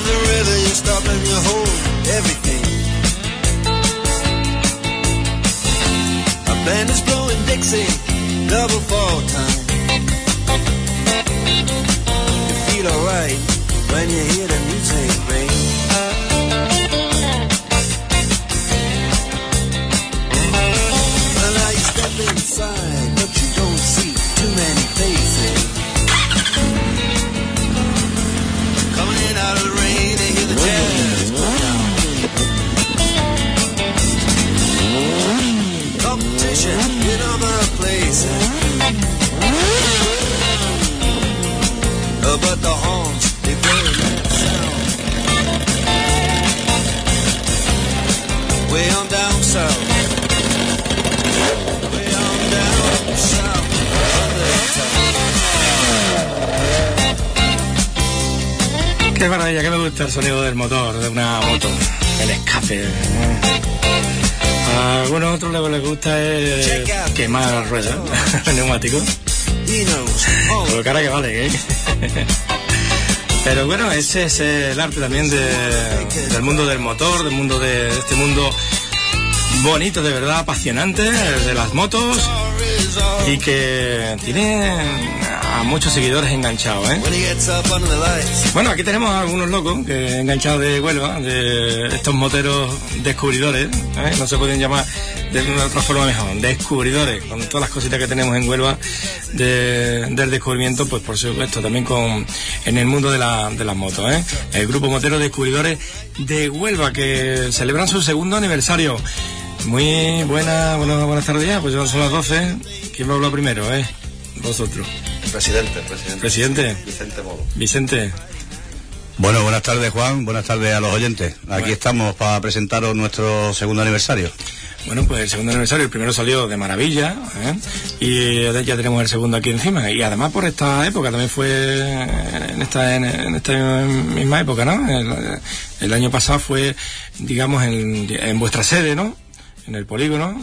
the river, you stop and you hold everything. A band is blowing Dixie, double fall time. You feel alright when you hear the music ring. Well, now you step inside, but you don't see too many faces. Coming in out of the rain, they hear the jazz go down. Competition in other places. But the horns, they play that sound. Way on down south. Way on down south. Qué maravilla, que me gusta el sonido del motor de una moto, el escape. A algunos otros les gusta quemar ruedas, neumáticos. Con lo cara que vale, ¿eh? Pero bueno, ese es el arte también del mundo del motor, del mundo de este mundo bonito, de verdad, apasionante, de las motos, y que tiene a muchos seguidores enganchados, ¿eh? Bueno, aquí tenemos a algunos locos que enganchados de Huelva, de estos moteros descubridores, ¿eh? No se pueden llamar de una otra forma mejor, descubridores, con todas las cositas que tenemos en Huelva del descubrimiento, pues por supuesto también en el mundo de las motos, ¿eh? El grupo motero Descubridores de Huelva, que celebran su segundo aniversario. Muy buenas tardes ya, pues ya son las 12. ¿Quién va a hablar primero, vosotros? Presidente. Vicente Molo. Vicente. Bueno, buenas tardes, Juan, buenas tardes a los oyentes. Aquí estamos para presentaros nuestro segundo aniversario. Bueno, pues el segundo aniversario, el primero salió de maravilla, y ya tenemos el segundo aquí encima. Y además por esta época, también fue en esta misma época, ¿no? El año pasado fue, digamos, en vuestra sede, ¿no? En el polígono,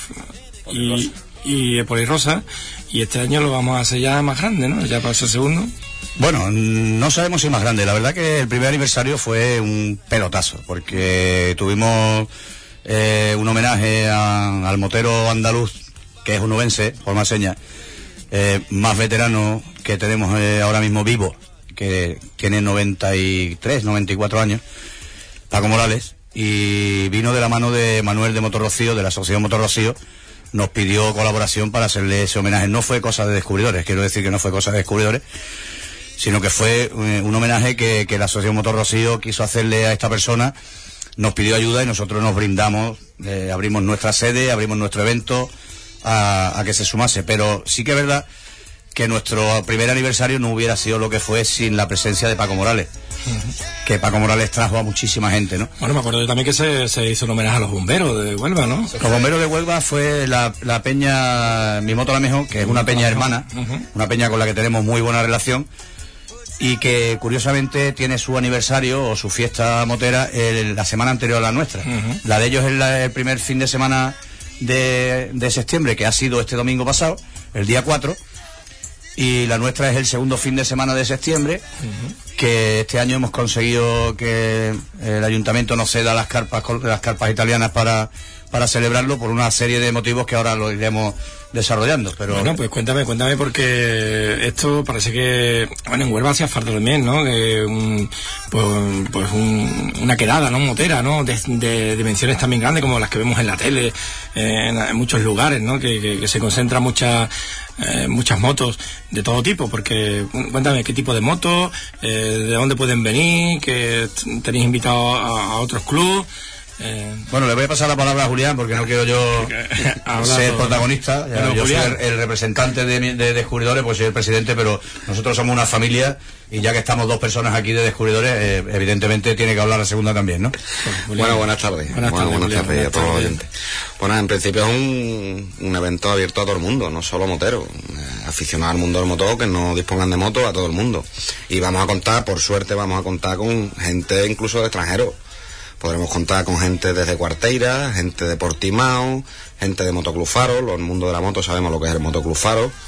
y el Polirrosa, y este año lo vamos a hacer ya más grande, ¿no? Ya para ser segundo. Bueno, no sabemos si es más grande. La verdad que el primer aniversario fue un pelotazo, porque tuvimos un homenaje al motero andaluz, que es onubense, por más señas, más veterano que tenemos ahora mismo vivo, que tiene 93, 94 años, Paco Morales, y vino de la mano de Manuel de Motor Rocío, de la Asociación Motor Rocío. Nos pidió colaboración para hacerle ese homenaje. No fue cosa de descubridores, quiero decir que no fue cosa de descubridores, sino que fue un homenaje que la Asociación Motor Rocío quiso hacerle a esta persona. Nos pidió ayuda y nosotros nos brindamos, abrimos nuestra sede, abrimos nuestro evento a que se sumase. Pero sí que es verdad que nuestro primer aniversario no hubiera sido lo que fue sin la presencia de Paco Morales. Que Paco Morales trajo a muchísima gente, ¿no? Bueno, me acuerdo yo también que se hizo un homenaje a los bomberos de Huelva, ¿no? Los bomberos de Huelva fue la peña Mi Moto La Mejor, que es una peña hermana, una peña con la que tenemos muy buena relación, y que curiosamente tiene su aniversario o su fiesta motera la semana anterior a la nuestra. La de ellos es el primer fin de semana de septiembre, que ha sido este domingo pasado, el día 4, y la nuestra es el segundo fin de semana de septiembre, que este año hemos conseguido que el ayuntamiento nos ceda las carpas italianas para celebrarlo, por una serie de motivos que ahora lo iremos desarrollando. Pero bueno, pues cuéntame, porque esto parece que, bueno, en Huelva hacía falta también, ¿no? Una quedada, ¿no? Motera, ¿no? De dimensiones también grandes como las que vemos en la tele, en muchos lugares, ¿no? Que se concentran muchas motos de todo tipo, porque cuéntame qué tipo de motos, de dónde pueden venir, que tenéis invitados a otros clubes. Bueno, le voy a pasar la palabra a Julián, porque no quiero yo ser protagonista. Bueno, yo Julián, soy el representante de Descubridores, pues soy el presidente, pero nosotros somos una familia, y ya que estamos dos personas aquí de Descubridores, evidentemente tiene que hablar la segunda también, ¿no? Bueno, buenas tardes. Buenas tardes a todos los oyentes. Bueno, en principio es un evento abierto a todo el mundo, no solo moteros, aficionados al mundo del motor, que no dispongan de moto, a todo el mundo. Y vamos a contar, por suerte, con gente incluso de extranjeros. Podremos contar con gente desde Cuarteira, gente de Portimao, gente de Motoclub Faro. Los mundos de la moto sabemos lo que es el Motoclub Faro.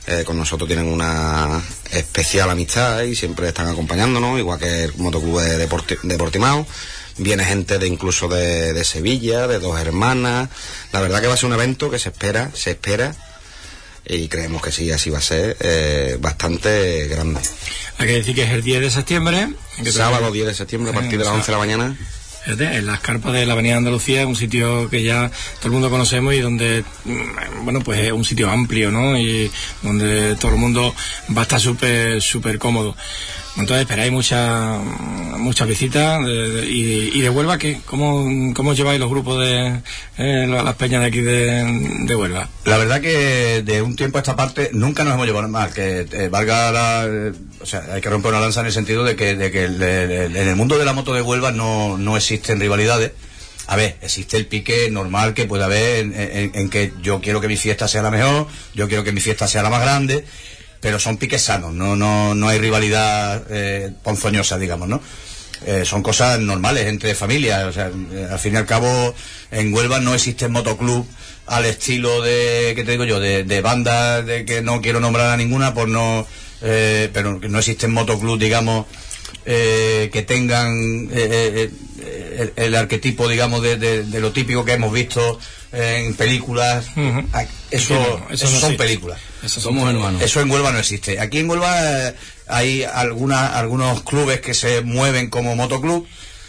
con nosotros tienen una especial amistad y siempre están acompañándonos, igual que el Motoclub de Portimao. Viene gente incluso de Sevilla, de Dos Hermanas. La verdad que va a ser un evento que se espera, y creemos que sí, así va a ser, bastante grande. Hay que decir que es el 10 de septiembre. Sábado 10 de septiembre, a partir de las 11 de la mañana. En las carpas de la Avenida Andalucía, un sitio que ya todo el mundo conocemos y donde, bueno, pues es un sitio amplio, ¿no? Y donde todo el mundo va a estar súper cómodo. Entonces esperáis muchas visitas y de Huelva, ¿cómo lleváis los grupos de las peñas de aquí de Huelva? La verdad que de un tiempo a esta parte nunca nos hemos llevado mal, que valga o sea, hay que romper una lanza en el sentido de que en el mundo de la moto de Huelva no existen rivalidades. A ver, existe el pique normal que puede haber en que yo quiero que mi fiesta sea la mejor, yo quiero que mi fiesta sea la más grande, pero son piques sanos, no hay rivalidad ponzoñosa, digamos, ¿no? Son cosas normales entre familias, o sea, al fin y al cabo en Huelva no existe motoclub al estilo de, ¿qué te digo yo?, de bandas de que no quiero nombrar a ninguna por no, pero no existen motoclub, digamos, que tengan el arquetipo, digamos, de lo típico que hemos visto en películas. Eso son películas. Somos hermanos. Eso en Huelva no existe. Aquí en Huelva hay algunos clubes que se mueven como motoclub,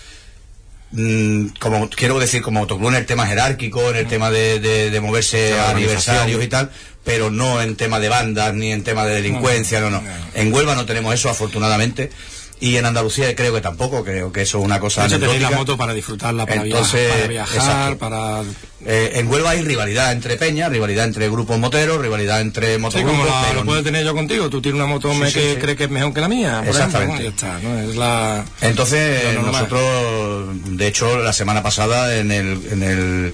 como quiero decir, como motoclub en el tema jerárquico, en el tema de moverse a aniversarios y tal, pero no en tema de bandas ni en tema de delincuencia, no. En Huelva no tenemos eso, afortunadamente. Y en Andalucía creo que tampoco, creo que eso es una cosa anecdótica. Tenéis la moto para disfrutarla, para viajar, para... en Huelva hay rivalidad entre peñas, rivalidad entre grupos moteros, rivalidad entre motogrupos. Sí, como lo puedo tener yo contigo, tú tienes una moto que crees que es mejor que la mía, por exactamente. Ejemplo, ¿no? Ya está, ¿no? Es la... Entonces, nosotros, de hecho, la semana pasada, en el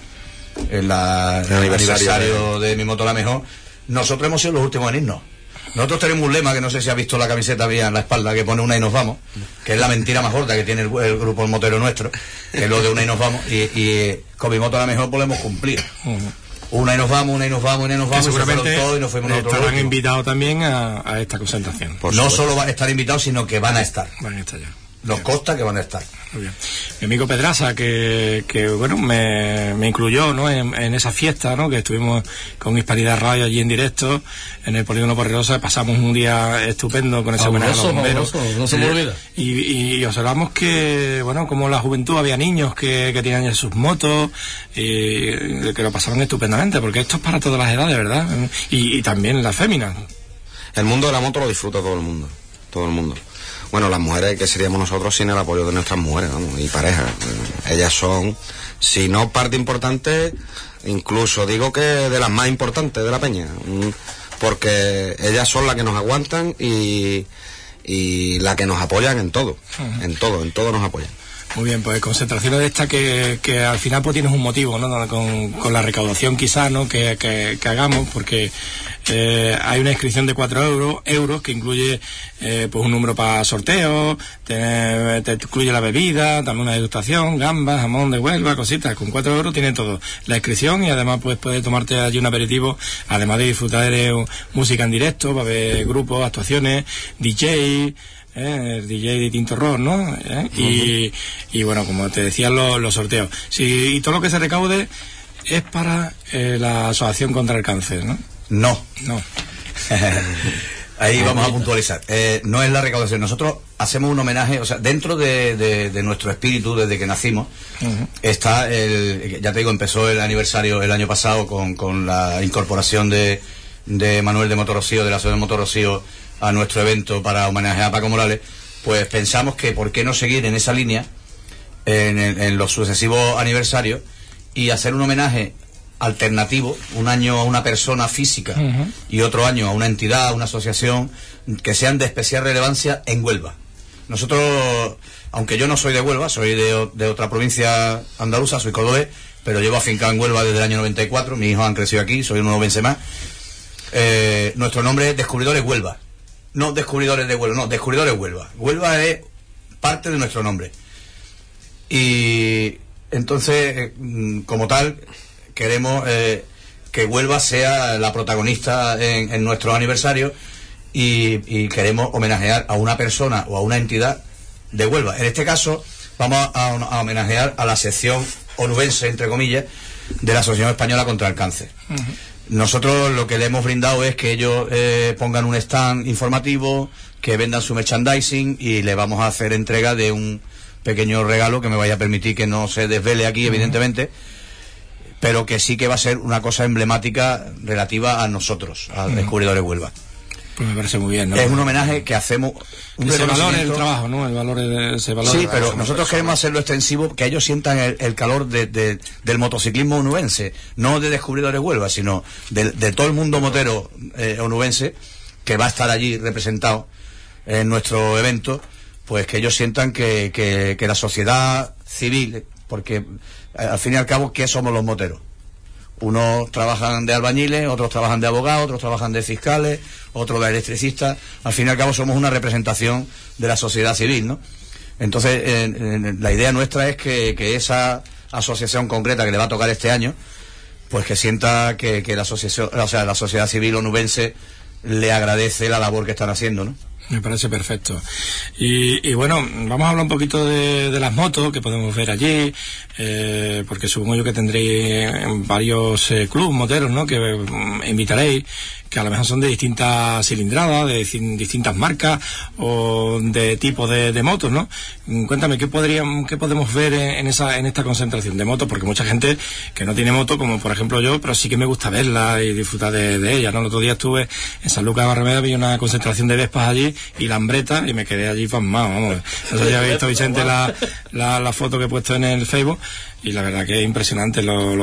aniversario de Mi Moto La Mejor, nosotros hemos sido los últimos en irnos. Nosotros tenemos un lema que no sé si has visto la camiseta mía en la espalda, que pone una y nos vamos, que es la mentira más gorda que tiene el grupo El Motero nuestro, que es lo de una y nos vamos, y con Mi Moto La Mejor podemos cumplir. Una y nos vamos, una y nos vamos, una y nos vamos, seguramente todos y nos fuimos nosotros. Estarán invitados también a esta concentración. No solo van a estar invitados, sino que van a estar. Van a estar ya. Nos consta que van a estar. Muy bien. Mi amigo Pedraza, que bueno, me incluyó, ¿no?, en esa fiesta, ¿no?, que estuvimos con Hispanidad Radio allí en directo, en el Polígono Porrerosa, pasamos un día estupendo con ese homenaje a los bomberos. No se me olvida. Y observamos que, bueno, como la juventud, había niños que tenían ya sus motos, y que lo pasaban estupendamente, porque esto es para todas las edades, ¿verdad? Y también las féminas. El mundo de la moto lo disfruta todo el mundo. Bueno, las mujeres, que seríamos nosotros sin el apoyo de nuestras mujeres, vamos, y parejas. Ellas son, si no parte importante, incluso digo que de las más importantes de la peña, porque ellas son las que nos aguantan y las que nos apoyan en todo, en todo nos apoyan. Muy bien, pues concentraciones de esta que al final pues tienes un motivo, ¿no?, con la recaudación quizás, ¿no?, que hagamos, porque hay una inscripción de 4 euros que incluye pues un número para sorteos, te incluye la bebida, también una degustación, gambas, jamón de Huelva, cositas. Con 4 euros tiene todo, la inscripción, y además pues puedes tomarte allí un aperitivo, además de disfrutar de música en directo, va a haber grupos, actuaciones, DJ, el DJ de Tinto Rock, ¿no? Y bueno, como te decía, los sorteos. Sí, y todo lo que se recaude es para la Asociación contra el Cáncer, ¿no? No. Ahí vamos a puntualizar. No es la recaudación. Nosotros hacemos un homenaje, o sea, dentro de nuestro espíritu desde que nacimos, está ya te digo, empezó el aniversario el año pasado con la incorporación de Manuel de Motorrocío, de la Asociación de Motorrocío, a nuestro evento para homenajear a Paco Morales. Pues pensamos que por qué no seguir en esa línea en los sucesivos aniversarios y hacer un homenaje alternativo, un año a una persona física y otro año a una entidad, a una asociación, que sean de especial relevancia en Huelva. Nosotros, aunque yo no soy de Huelva, soy de otra provincia andaluza, soy cordobés, pero llevo afincado en Huelva desde el año 94, mis hijos han crecido aquí, soy un nuevense más. Nuestro nombre es Descubridores Huelva. No Descubridores de Huelva, no, Descubridores Huelva. Huelva es parte de nuestro nombre. Y entonces, como tal, queremos que Huelva sea la protagonista en nuestro aniversario y queremos homenajear a una persona o a una entidad de Huelva. En este caso vamos a homenajear a la sección onubense, entre comillas, de la Asociación Española contra el Cáncer. Nosotros lo que le hemos brindado es que ellos pongan un stand informativo, que vendan su merchandising, y le vamos a hacer entrega de un pequeño regalo que me vaya a permitir que no se desvele aquí, evidentemente, pero que sí que va a ser una cosa emblemática relativa a nosotros, a Descubridores Huelva. Pues me parece muy bien, ¿no? Es un homenaje que hacemos. Se valora el trabajo, ¿no? El valor se valora. Sí, pero nosotros queremos hacerlo extensivo, que ellos sientan el calor del motociclismo onubense, no de Descubridores Huelva, sino de todo el mundo motero onubense, que va a estar allí representado en nuestro evento, pues que ellos sientan que la sociedad civil, porque al fin y al cabo, ¿qué somos los moteros? Unos trabajan de albañiles, otros trabajan de abogados, otros trabajan de fiscales, otros de electricistas. Al fin y al cabo somos una representación de la sociedad civil, ¿no? Entonces, la idea nuestra es que esa asociación concreta que le va a tocar este año, pues que sienta que la asociación, o sea, la sociedad civil onubense le agradece la labor que están haciendo, ¿no? Me parece perfecto. Y bueno, vamos a hablar un poquito de las motos que podemos ver allí, porque supongo yo que tendréis varios clubes moteros, ¿no? Que invitaréis, que a lo mejor son de distintas cilindradas, de distintas marcas o de tipo de motos, ¿no? Cuéntame, ¿qué podemos ver en esta concentración de motos? Porque mucha gente que no tiene moto, como por ejemplo yo, pero sí que me gusta verla y disfrutar de ella, ¿no? El otro día estuve en San Lucas de Barrameda, vi una concentración de Vespas allí y Lambreta, y me quedé allí pasmado, vamos. No sé si habéis visto, Vicente, la foto que he puesto en el Facebook, y la verdad que es impresionante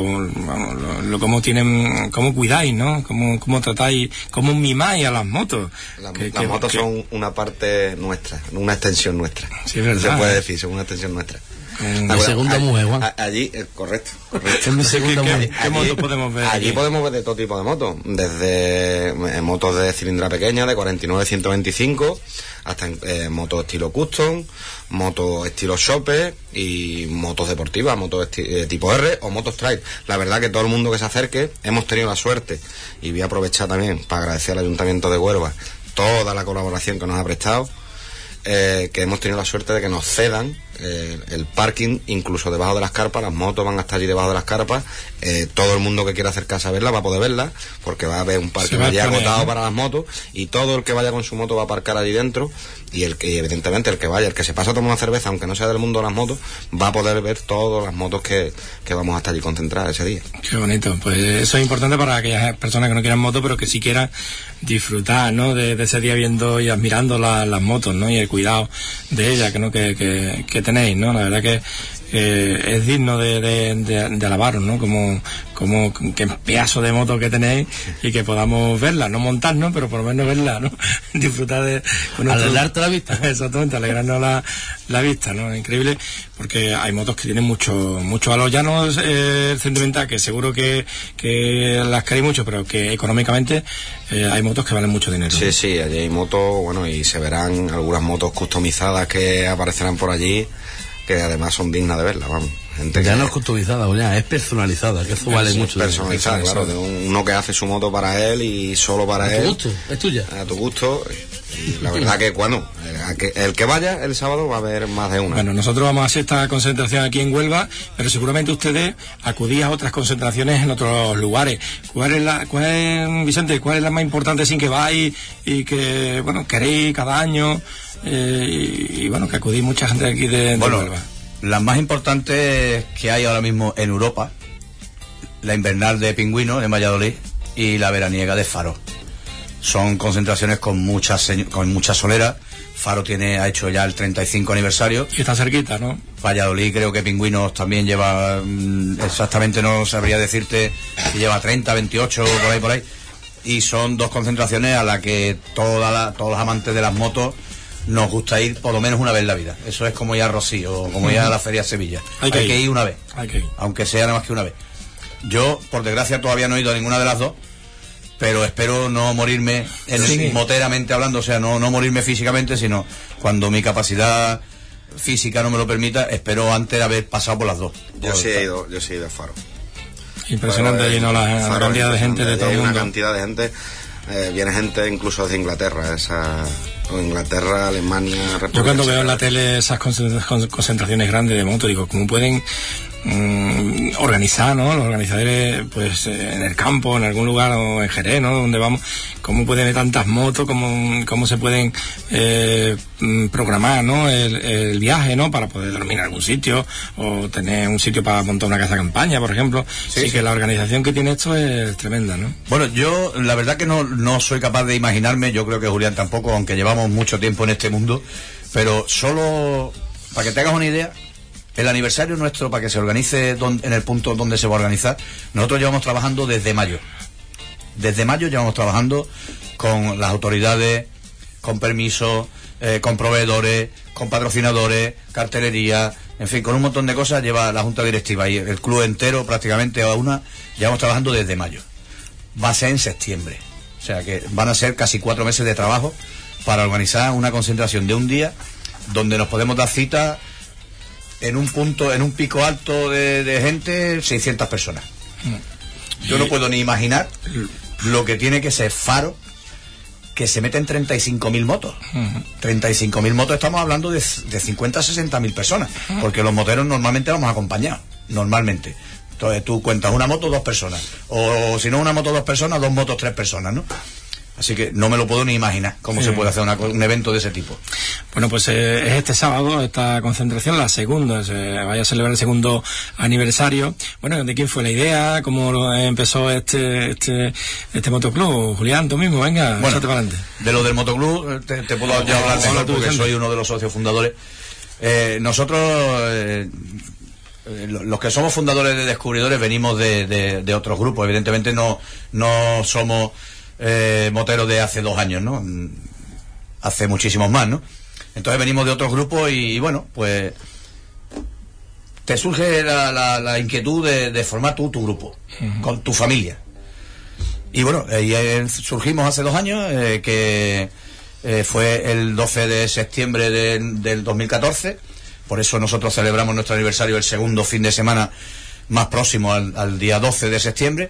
cómo tienen, cómo cuidáis, ¿no? Cómo tratáis, cómo mimáis a las motos. Las motos son una parte nuestra, una extensión nuestra. Sí, es verdad. Se puede decir, son una extensión nuestra. Mi segunda mujer, Juan. Allí, correcto. Es mi segunda mujer. ¿Qué motos podemos ver? Allí podemos ver de todo tipo de motos, desde motos de cilindrada pequeña, de 49-125, hasta motos estilo custom, motos estilo shopper y motos deportivas, motos tipo R o motos trail. La verdad que todo el mundo que se acerque, hemos tenido la suerte, y voy a aprovechar también para agradecer al Ayuntamiento de Huelva toda la colaboración que nos ha prestado, que hemos tenido la suerte de que nos cedan el parking, incluso debajo de las carpas. Las motos van a estar allí debajo de las carpas. Todo el mundo que quiera acercarse a verla va a poder verla, porque va a haber un parking allí agotado para las motos, y todo el que vaya con su moto va a aparcar allí dentro, y evidentemente el que se pasa a tomar una cerveza, aunque no sea del mundo de las motos, va a poder ver todas las motos que vamos a estar allí concentradas ese día. Qué bonito. Pues eso es importante para aquellas personas que no quieran moto, pero que sí quieran disfrutar, ¿no? De ese día viendo y admirando las motos, ¿no? Y el cuidado de ellas, que tenéis, ¿no? La verdad que es digno de alabaros, ¿no? Como qué pedazo de moto que tenéis, y que podamos verla, no montarnos, pero por lo menos verla, ¿no? Disfrutar de... Alegrarte la vista. Exactamente, alegrarnos la vista, ¿no? Increíble, porque hay motos que tienen mucho valor, ya no sentimental, que seguro que las queréis mucho, pero que económicamente hay motos que valen mucho dinero. Sí, sí, allí hay motos, bueno, y se verán algunas motos customizadas que aparecerán por allí, que además son dignas de verla, vamos. Gente ya que no es customizada, ya es personalizada, que eso vale mucho. Personalizada, claro, de uno que hace su moto para él y solo para él. A tu gusto, es tuya. A tu gusto. Y la verdad que, bueno, el que vaya el sábado va a haber más de una. Bueno, nosotros vamos a hacer esta concentración aquí en Huelva, pero seguramente ustedes acudís a otras concentraciones en otros lugares. Vicente, cuál es la más importante sin que vais y que, bueno, queréis cada año, y bueno, que acudís mucha gente aquí de Huelva? Las más importantes que hay ahora mismo en Europa, la invernal de Pingüino en Valladolid y la veraniega de Faro. Son concentraciones con mucha solera. Faro ha hecho ya el 35 aniversario. Y está cerquita, ¿no? Valladolid, creo que Pingüinos también lleva, exactamente no sabría decirte si lleva 30, 28, por ahí. Y son dos concentraciones a las que todos los amantes de las motos nos gusta ir por lo menos una vez en la vida. Eso es como ir a Rocío, como ir a la Feria de Sevilla. Hay que ir una vez, aunque sea nada más que una vez. Yo, por desgracia, todavía no he ido a ninguna de las dos, pero espero no morirme moteramente hablando, o sea, no morirme físicamente, sino cuando mi capacidad física no me lo permita, espero antes de haber pasado por las dos. Yo sí he ido a Faro. Impresionante, lleno la cantidad de gente de todo el mundo. Una cantidad de gente, viene gente incluso de Inglaterra, Inglaterra, Alemania, República. Yo cuando veo en la tele esas concentraciones grandes de moto, digo, ¿cómo pueden organizar, ¿no? Los organizadores, pues en el campo, en algún lugar, o en Jerez, ¿no? Donde vamos, ¿cómo pueden haber tantas motos? ¿Cómo se pueden programar, ¿no? El viaje, ¿no? Para poder dormir en algún sitio, o tener un sitio para montar una casa de campaña, por ejemplo. Sí, que la organización que tiene esto es tremenda, ¿no? Bueno, yo la verdad que no soy capaz de imaginarme, yo creo que Julián tampoco, aunque llevamos mucho tiempo en este mundo, pero solo, para que te hagas una idea, el aniversario nuestro, para que se organice en el punto donde se va a organizar, nosotros llevamos trabajando desde mayo. Desde mayo llevamos trabajando con las autoridades, con permisos, con proveedores, con patrocinadores, cartelería, en fin, con un montón de cosas lleva la junta directiva y el club entero prácticamente llevamos trabajando desde mayo. Va a ser en septiembre. O sea que van a ser casi 4 meses de trabajo para organizar una concentración de un día donde nos podemos dar cita en un pico alto de gente, 600 personas. Yo no puedo ni imaginar lo que tiene que ser Faro, que se meten 35.000 motos. 35.000 motos, estamos hablando de 50 a 60.000 personas, porque los moteros normalmente vamos acompañados, normalmente. Entonces tú cuentas una moto, 2 personas, o si no una moto, 2 personas, 2 motos, 3 personas, ¿no? Así que no me lo puedo ni imaginar cómo se puede hacer un evento de ese tipo. Bueno, pues es este sábado esta concentración, la segunda, se vaya a celebrar el segundo aniversario. Bueno, ¿de quién fue la idea? ¿Cómo empezó este motoclub? Julián, tú mismo, venga, bueno, échate para adelante. De lo del motoclub te puedo ya hablar mejor porque soy uno de los socios fundadores. Nosotros, los que somos fundadores de Descubridores, venimos de otros grupos. Evidentemente no somos moteros de hace 2 años, ¿no? Hace muchísimos más, ¿no? Entonces venimos de otros grupos y bueno, pues te surge la inquietud de formar tu grupo, con tu familia. Y bueno, surgimos hace 2 años, que fue el 12 de septiembre del 2014. Por eso nosotros celebramos nuestro aniversario el segundo fin de semana más próximo al día 12 de septiembre.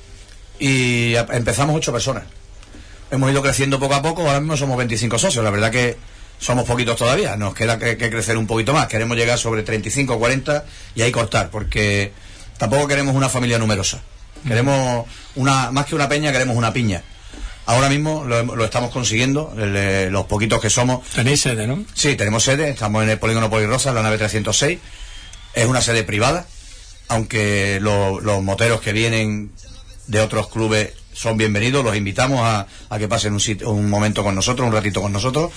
Y empezamos 8 personas. Hemos ido creciendo poco a poco, ahora mismo somos 25 socios. La verdad que somos poquitos todavía, nos queda que crecer un poquito más. Queremos llegar sobre 35, 40 y ahí cortar, porque tampoco queremos una familia numerosa. Queremos más que una peña, queremos una piña. Ahora mismo lo estamos consiguiendo, los poquitos que somos. Tenéis sede, ¿no? Sí, tenemos sede, estamos en el Polígono Polirrosa, en la nave 306. Es una sede privada, aunque los moteros que vienen de otros clubes son bienvenidos, los invitamos a que pasen un momento con nosotros, un ratito con nosotros,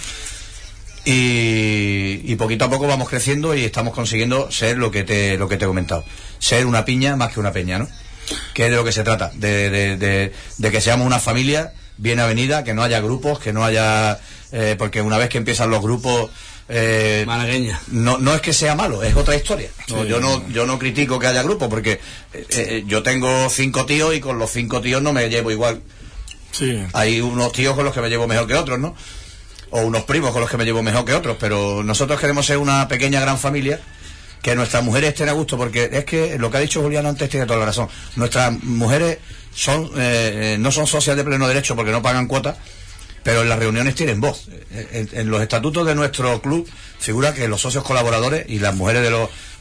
y poquito a poco vamos creciendo y estamos consiguiendo ser lo que te he comentado, ser una piña más que una peña, ¿no? Que es de lo que se trata, de que seamos una familia bien avenida, que no haya grupos, que no haya porque una vez que empiezan los grupos malagueña. No es que sea malo, es otra historia. No, Sí, yo no critico que haya grupos, porque yo tengo 5 tíos y con los 5 tíos no me llevo igual. Sí. Hay unos tíos con los que me llevo mejor que otros, ¿no? O unos primos con los que me llevo mejor que otros, pero nosotros queremos ser una pequeña gran familia, que nuestras mujeres estén a gusto, porque es que lo que ha dicho Julián antes tiene toda la razón. Nuestras mujeres no son socias de pleno derecho porque no pagan cuota, pero en las reuniones tienen voz. En los estatutos de nuestro club figura que los socios colaboradores y las mujeres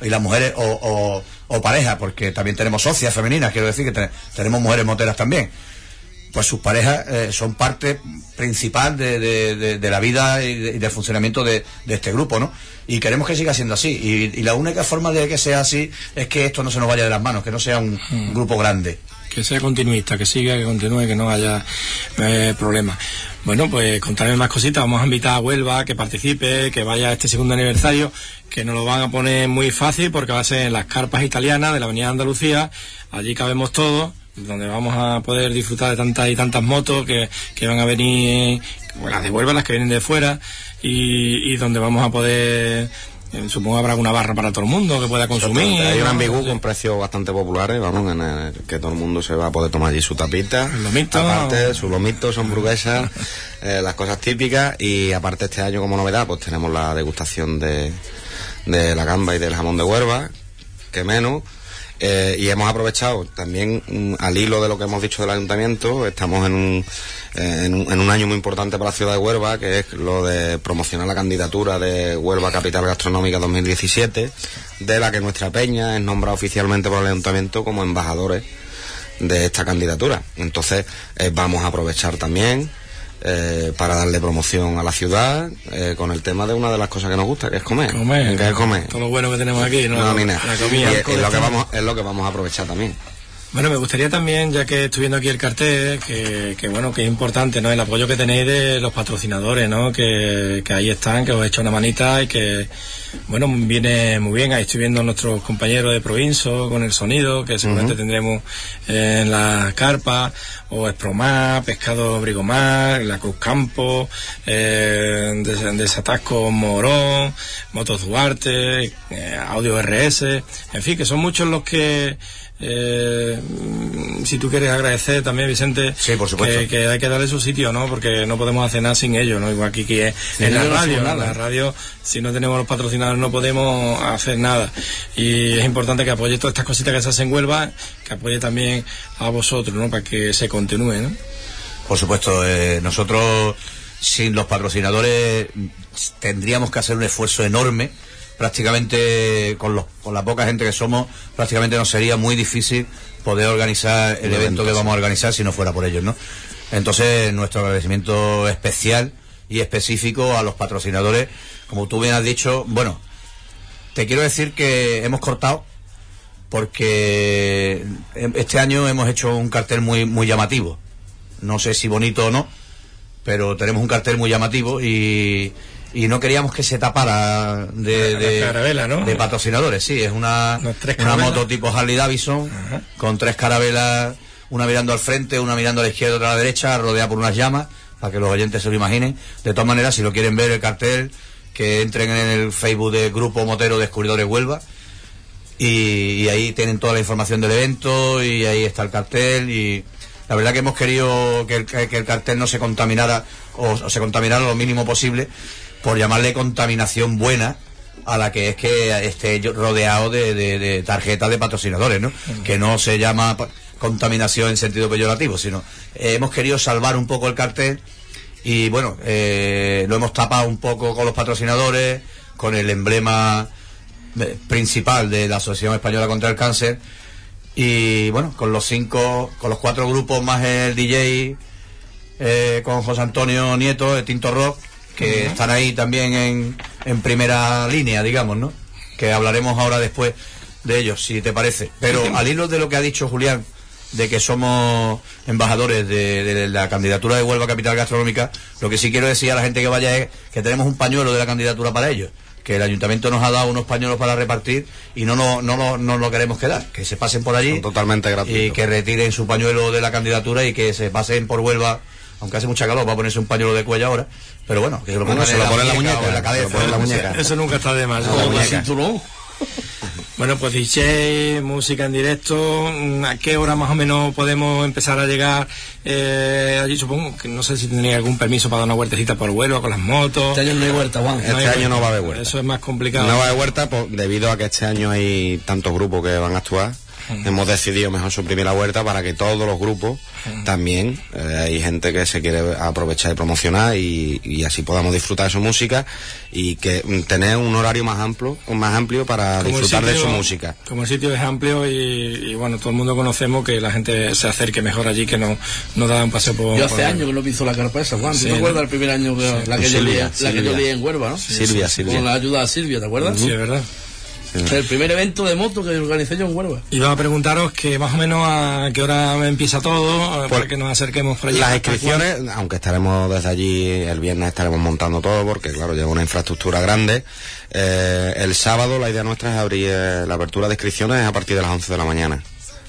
o parejas, porque también tenemos socias femeninas, quiero decir que tenemos mujeres moteras también, pues sus parejas son parte principal de la vida y del funcionamiento de este grupo, ¿no? Y queremos que siga siendo así, y la única forma de que sea así es que esto no se nos vaya de las manos, que no sea un grupo grande. Que sea continuista, que siga, que continúe, que no haya problemas. Bueno, pues contarme más cositas. Vamos a invitar a Huelva que participe, que vaya a este segundo aniversario, que nos lo van a poner muy fácil porque va a ser en las carpas italianas de la Avenida Andalucía. Allí cabemos todos, donde vamos a poder disfrutar de tantas y tantas motos que van a venir, las de Huelva, las que vienen de fuera, y donde vamos a poder... supongo habrá alguna barra para todo el mundo que pueda consumir. Hay un ambigú con precios bastante populares, vamos, en el que todo el mundo se va a poder tomar allí su tapita, lomito, aparte sus lomitos, son hamburguesas, las cosas típicas, y aparte este año como novedad pues tenemos la degustación de la gamba y del jamón de Huelva, que menos, Y hemos aprovechado también, al hilo de lo que hemos dicho del ayuntamiento, estamos en un año muy importante para la ciudad de Huelva, que es lo de promocionar la candidatura de Huelva Capital Gastronómica 2017, de la que nuestra peña es nombrada oficialmente por el ayuntamiento como embajadores de esta candidatura. Entonces vamos a aprovechar también para darle promoción a la ciudad con el tema de una de las cosas que nos gusta, que es comer. Que es comer. Todo lo bueno que tenemos aquí, ¿no? La comida. Y es lo que vamos a aprovechar también. Bueno, me gustaría también, ya que estoy viendo aquí el cartel, que bueno, que es importante, ¿no? El apoyo que tenéis de los patrocinadores, ¿no? Que ahí están, que os he hecho una manita y que, bueno, viene muy bien. Ahí estoy viendo a nuestros compañeros de Provinso con el sonido, que seguramente tendremos en la carpa, o Espromar, Pescado Brigomar, la Cruz Campo, Desatasco Morón, Motos Duarte, Audio RS, en fin, que son muchos los que si tú quieres agradecer también, Vicente, sí, por supuesto, que hay que darle su sitio, ¿no? Porque no podemos hacer nada sin ellos, ¿no? Igual que es en la radio, en la radio, si no tenemos los patrocinadores no podemos hacer nada, y es importante que apoye todas estas cositas que se hacen en Huelva, que apoye también a vosotros, ¿no? Para que se continúe, ¿no? Por supuesto, nosotros sin los patrocinadores tendríamos que hacer un esfuerzo enorme. Prácticamente con la poca gente que somos, prácticamente nos sería muy difícil poder organizar el evento que vamos a organizar si no fuera por ellos, ¿no? Entonces, nuestro agradecimiento especial y específico a los patrocinadores. Como tú bien has dicho, bueno, te quiero decir que hemos cortado porque este año hemos hecho un cartel muy, muy llamativo. No sé si bonito o no, pero tenemos un cartel muy llamativo y no queríamos que se tapara de patrocinadores. Sí, es una moto tipo Harley Davidson, con 3 carabelas, una mirando al frente, una mirando a la izquierda, otra a la derecha, rodeada por unas llamas, para que los oyentes se lo imaginen. De todas maneras, si lo quieren ver el cartel, que entren en el Facebook del Grupo Motero Descubridores Huelva, y ahí tienen toda la información del evento, y ahí está el cartel. Y la verdad que hemos querido que el cartel no se contaminara, o se contaminara lo mínimo posible, por llamarle contaminación buena a la que es que esté rodeado de tarjetas de patrocinadores, ¿no? Que no se llama contaminación en sentido peyorativo, sino hemos querido salvar un poco el cartel y bueno, lo hemos tapado un poco con los patrocinadores, con el emblema principal de la Asociación Española contra el Cáncer, y bueno, con los 4 grupos más el DJ, con José Antonio Nieto de Tinto Rock, que están ahí también en primera línea, digamos, ¿no? Que hablaremos ahora después de ellos, si te parece. Pero al hilo de lo que ha dicho Julián, de que somos embajadores de la candidatura de Huelva Capital Gastronómica, lo que sí quiero decir a la gente que vaya es que tenemos un pañuelo de la candidatura para ellos, que el ayuntamiento nos ha dado unos pañuelos para repartir y no lo queremos quedar, que se pasen por allí. Son totalmente gratuitos. Y que retiren su pañuelo de la candidatura y que se pasen por Huelva, aunque hace mucha calor, va a ponerse un pañuelo de cuello ahora, pero bueno, que se lo pongan en la muñeca o en la cabeza. Eso nunca está de más. Bueno, pues DJ, música en directo, ¿a qué hora más o menos podemos empezar a llegar allí? Supongo que no sé si tendría algún permiso para dar una vueltecita por Huelva con las motos. Este año no hay huerta, Juan. Este año no va a haber huerta. Eso es más complicado. No va a haber huerta debido a que este año hay tantos grupos que van a actuar. Hemos decidido mejor suprimir la huerta para que todos los grupos también, hay gente que se quiere aprovechar y promocionar y así podamos disfrutar de su música y que tener un horario más amplio para disfrutar de su música. Como el sitio es amplio y bueno, todo el mundo conocemos que la gente se acerque mejor allí, que no da un paseo por... Yo hace años que no piso la carpa esa, Juan. ¿Te acuerdas el primer año que la que yo leí en Huelva, no? Silvia. Con la ayuda a Silvia, ¿te acuerdas? Sí, es verdad. El primer evento de moto que organicé yo en Huelva. Iba a preguntaros que más o menos a qué hora empieza todo, para que nos acerquemos por allí. Las inscripciones, aunque estaremos desde allí, el viernes estaremos montando todo, porque claro, lleva una infraestructura grande. El sábado la idea nuestra es abrir la apertura de inscripciones a partir de las 11 de la mañana.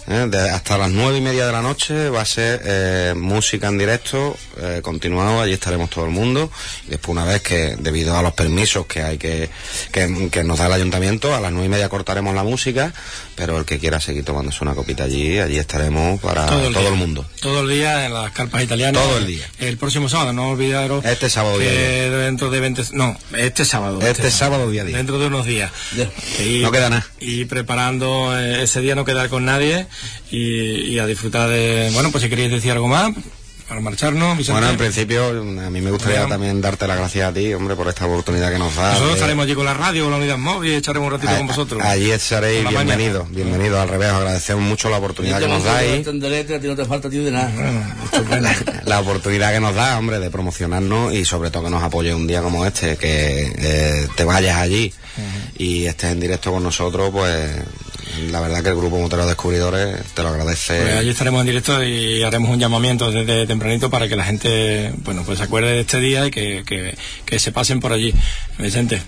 Hasta las 9:30 de la noche va a ser música en directo, continuado, allí estaremos todo el mundo. Y después, una vez que, debido a los permisos que hay que nos da el ayuntamiento, a las 9:30 cortaremos la música, pero el que quiera seguir tomándose una copita allí estaremos para todo el mundo. Todo el día en las carpas italianas. Todo el día. El próximo sábado, no olvidaros. Este sábado día 10. Dentro de 20... No, este sábado día 10. Dentro de unos días. No queda nada. Y preparando ese día, no quedar con nadie y a disfrutar de... Bueno, pues si queréis decir algo más para marcharnos, Vicente. Bueno, en principio a mí me gustaría también darte las gracias a ti, hombre, por esta oportunidad que nos da. Nosotros estaremos allí con la radio, con la unidad móvil, y echaremos un ratito con vosotros. Allí estaréis bienvenidos, al revés, os agradecemos mucho la oportunidad que nos dais. No te falta de nada. La oportunidad que nos da, hombre, de promocionarnos y sobre todo que nos apoye un día como este, que te vayas allí y estés en directo con nosotros, pues la verdad que el Grupo Motero Descubridores te lo agradece. Pues allí estaremos en directo y haremos un llamamiento desde tempranito para que la gente, bueno, pues se acuerde de este día y que se pasen por allí. Vicente.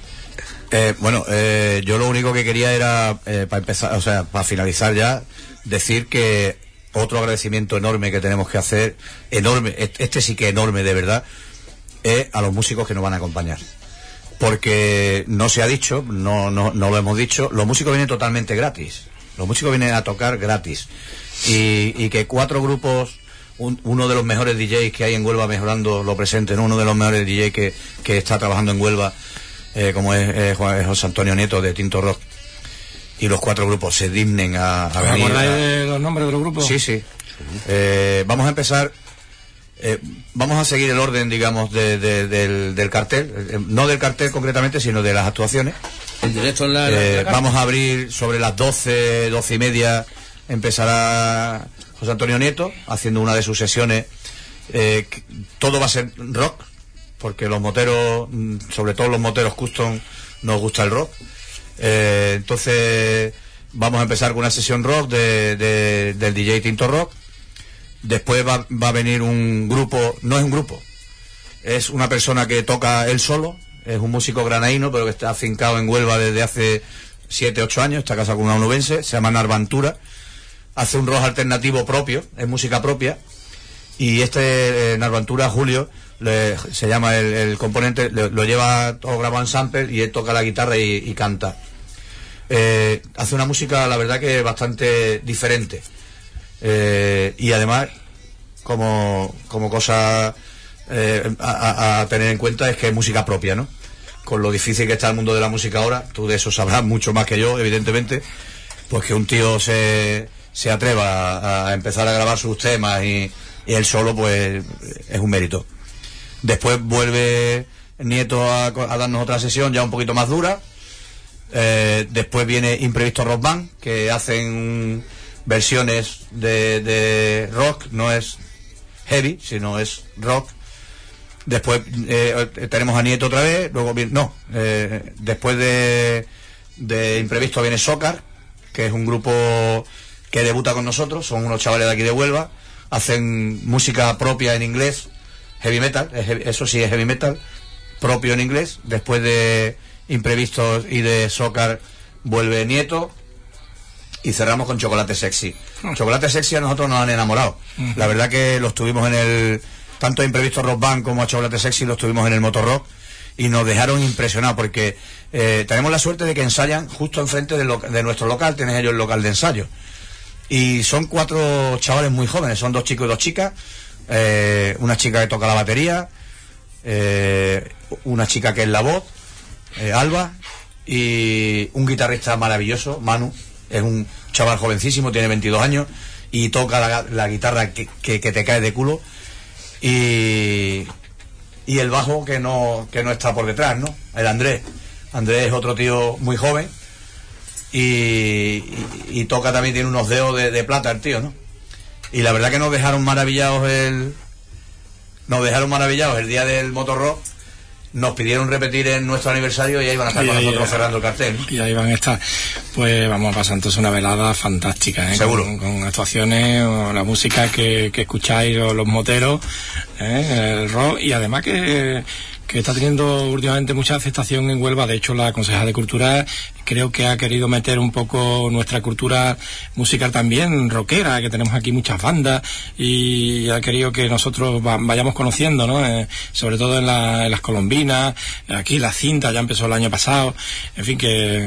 Yo lo único que quería era, para empezar, o sea, para finalizar ya, decir que otro agradecimiento enorme que tenemos que hacer, enorme, este sí que enorme de verdad, es a los músicos que nos van a acompañar. Porque no se ha dicho, no lo hemos dicho, los músicos vienen totalmente gratis. Los músicos vienen a tocar gratis. Y que 4 grupos, uno de los mejores DJs que hay en Huelva, mejorando lo presente, ¿no? Uno de los mejores DJs que está trabajando en Huelva, como es José Antonio Nieto de Tinto Rock, y los 4 grupos se dignen a venir. ¿Acordáis de los nombres de los grupos? Sí. Vamos a empezar. Vamos a seguir el orden, digamos, del cartel, no del cartel concretamente, sino de las actuaciones. En directo vamos a abrir sobre las 12:30, empezará José Antonio Nieto haciendo una de sus sesiones. Todo va a ser rock, porque los moteros, sobre todo los moteros custom, nos gusta el rock. Entonces vamos a empezar con una sesión rock del DJ Tinto Rock. Después va a venir un grupo, no es un grupo, es una persona que toca él solo, es un músico granaíno, pero que está afincado en Huelva desde hace 7-8 años, está casado con una onubense, se llama Narvantura, hace un rock alternativo propio, es música propia, y Narvantura, Julio, se llama el componente, lo lleva todo grabado en sample y él toca la guitarra y canta. Hace una música, la verdad, que bastante diferente. Y además, como cosa a tener en cuenta, es que es música propia, ¿no? Con lo difícil que está el mundo de la música ahora, tú de eso sabrás mucho más que yo, evidentemente, pues que un tío se atreva a empezar a grabar sus temas y él solo, pues es un mérito. Después vuelve Nieto a darnos otra sesión ya un poquito más dura. Después viene Imprevisto Rock Band, que hacen versiones de rock, no es heavy, sino es rock. Después tenemos a Nieto otra vez, luego después de Imprevisto viene Sócar, que es un grupo que debuta con nosotros, son unos chavales de aquí de Huelva, hacen música propia en inglés, heavy metal, eso sí es heavy metal, propio en inglés. Después de Imprevistos y de Sócar vuelve Nieto. Y cerramos con Chocolate Sexy. Chocolate Sexy a nosotros nos han enamorado. La verdad que los tuvimos tanto a Imprevisto Rock Band como a Chocolate Sexy los tuvimos en el Motor Rock y nos dejaron impresionados porque tenemos la suerte de que ensayan justo enfrente de nuestro local, tienen ellos el local de ensayo. Y son 4 chavales muy jóvenes, son 2 chicos y 2 chicas, una chica que toca la batería, una chica que es la voz, Alba, y un guitarrista maravilloso, Manu. Es un chaval jovencísimo, tiene 22 años y toca la guitarra que te cae de culo, y el bajo que no está por detrás, ¿no? El Andrés es otro tío muy joven y toca también, tiene unos dedos de plata el tío, ¿no? Y la verdad que nos dejaron maravillados el día del Motor Rock. Nos pidieron repetir en nuestro aniversario y ahí van a estar con nosotros cerrando el cartel, ¿no? Y ahí van a estar. Pues vamos a pasar entonces una velada fantástica, ¿eh? Seguro. Con actuaciones, o la música que escucháis, o los moteros, el rock, y además que que está teniendo últimamente mucha aceptación en Huelva. De hecho, la Concejal de Cultura creo que ha querido meter un poco nuestra cultura musical también, rockera, que tenemos aquí muchas bandas, y ha querido que nosotros vayamos conociendo, ¿no? Sobre todo en las colombinas, aquí la cinta ya empezó el año pasado, en fin,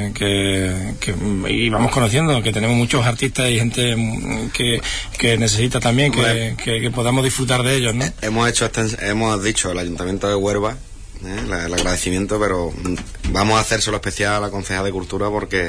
y vamos conociendo que tenemos muchos artistas y gente que necesita también que podamos disfrutar de ellos, ¿no? Hemos dicho el Ayuntamiento de Huelva, el agradecimiento, pero vamos a hacérselo especial a la Concejal de Cultura porque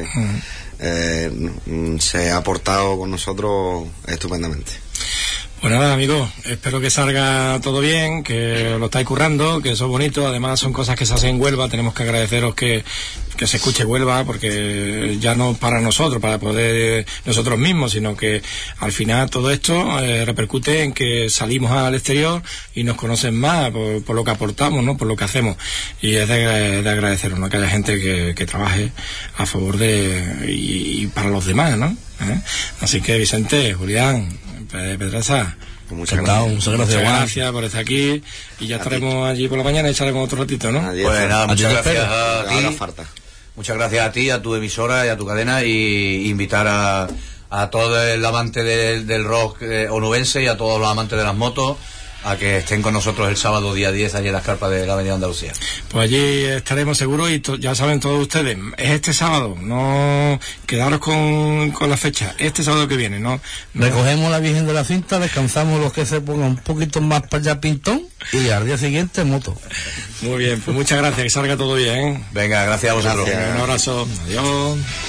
se ha portado con nosotros estupendamente. Pues nada, amigos, espero que salga todo bien, que lo estáis currando, que eso es bonito. Además son cosas que se hacen en Huelva. Tenemos que agradeceros que se escuche Huelva, porque ya no para nosotros, para poder nosotros mismos, sino que al final todo esto repercute en que salimos al exterior y nos conocen más por lo que aportamos, ¿no? Por lo que hacemos. Y es de agradecernos, ¿no? Que haya gente que trabaje a favor y para los demás, ¿no? Así que Vicente, Julián, Pedraza, muchas gracias por estar aquí, y ya estaremos allí por la mañana y echaremos otro ratito, ¿no? Pues nada, muchas gracias a ti. Muchas gracias a ti, a tu emisora y a tu cadena, y invitar a todo el amante del rock onubense y a todos los amantes de las motos a que estén con nosotros el sábado día 10 allí en las carpas de la Avenida Andalucía. Pues allí estaremos seguros, y ya saben todos ustedes, es este sábado, no quedaros con la fecha, este sábado que viene, ¿no? Recogemos la Virgen de la Cinta, descansamos los que se pongan un poquito más para allá pintón, y al día siguiente moto. Muy bien, pues muchas gracias, que salga todo bien. Venga, gracias a vosotros. Un abrazo, adiós.